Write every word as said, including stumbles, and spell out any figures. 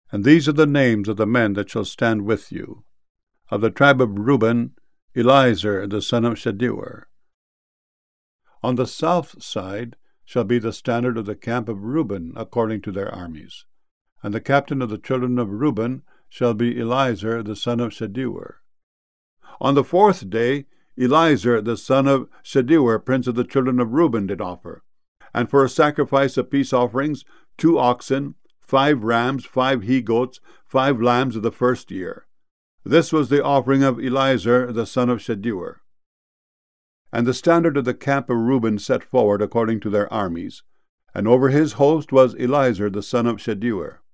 And these are the names of the men that shall stand with you. Of the tribe of Reuben, Eliezer the son of Shedeur. On the south side shall be the standard of the camp of Reuben, according to their armies. And the captain of the children of Reuben shall be Eliezer the son of Shedeur. On the fourth day Eliezer the son of Shedeur, prince of the children of Reuben, did offer. And for a sacrifice of peace offerings, two oxen, five rams, five he-goats, five lambs of the first year. This was the offering of Eliezer the son of Shedeur. And the standard of the camp of Reuben set forward according to their armies, and over his host was Eliezer the son of Shedeur.